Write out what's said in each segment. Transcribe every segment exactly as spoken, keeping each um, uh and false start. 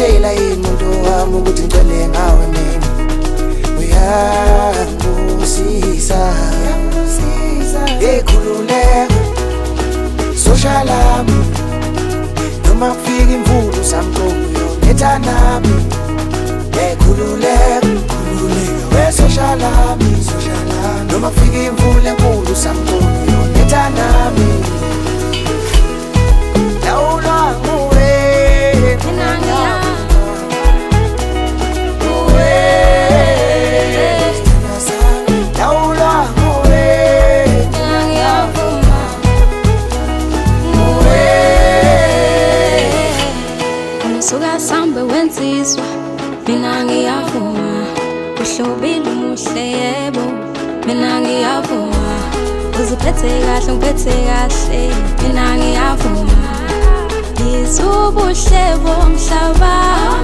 Uyangitshela yini umuntu wami ukuthi ngicele ngawe mina uyangusisa ekhululeka soshalami noma kufika imvula usamqoyo nethanami ekhululeka we soshalami noma kufika imvula enkulu usamqoyo nethanami lawula nguwe mina suka sambe wensizwa mina ngiyavuma uhlobile umuhle yebo mina ngiyavuma uziphethe kahle ngiphethe kahle mina ngiyavuma izubuhle bomhlaba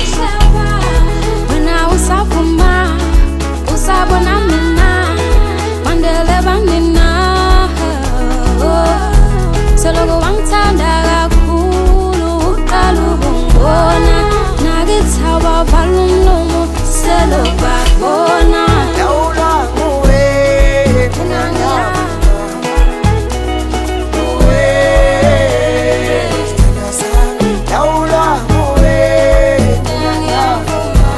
wena usavuma usabona mina mandele banina seloko wangithanda kakhulu uqala ubungibona nakithi abavala umlomo selobabona lawula nguwe mina ngiyavuma lawula nguwe mina ngiyavuma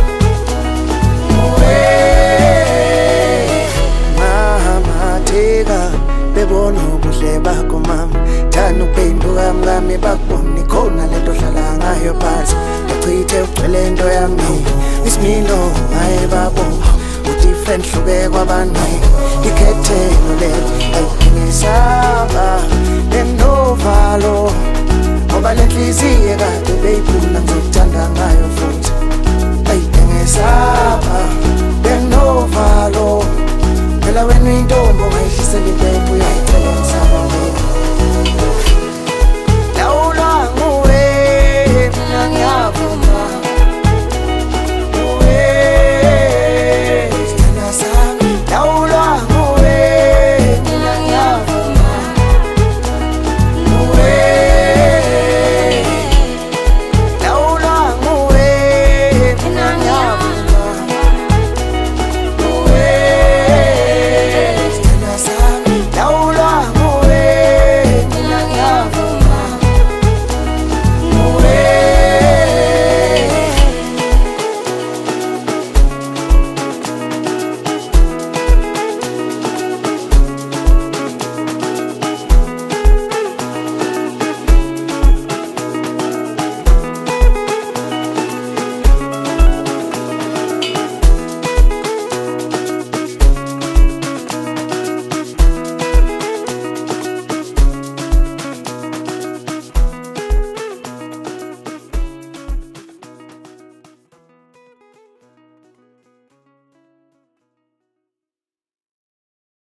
mama thika bebona ubuhle bakho mama thana uphenduka mngami bakubona khona lento dlala ngayo phansi ngachithe ugcwele into yami isimilo hayi babo udifferent hluke kwabantu ikhethelo le ayingisaba lenovalo ngoba lenhliziyo kade beyiphula ngizokuthanda ngayo futhi ayingisaba lenovalo phela wena intombi ongayihlisela impepho